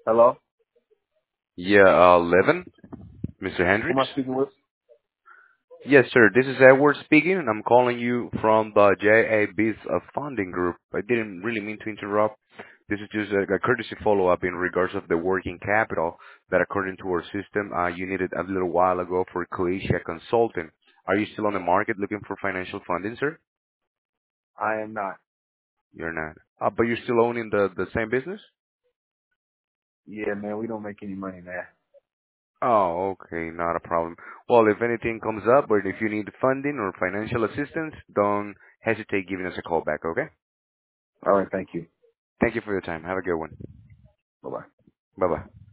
Hello? Yeah, 11, Mr. Who am Hendricks? I speaking with? Yes, sir. This is Edward speaking, and I'm calling you from the JAB's funding group. I didn't really mean to interrupt. This is just a courtesy follow-up in regards of the working capital that, according to our system, you needed a little while ago for Croatia Consulting. Are you still on the market looking for financial funding, sir? I am not. You're not. But you're still owning the same business? Yeah, man, we don't make any money, man. Oh, okay, not a problem. Well, if anything comes up or if you need funding or financial assistance, don't hesitate giving us a call back, okay? All right, thank you. Thank you for your time. Have a good one. Bye-bye. Bye-bye.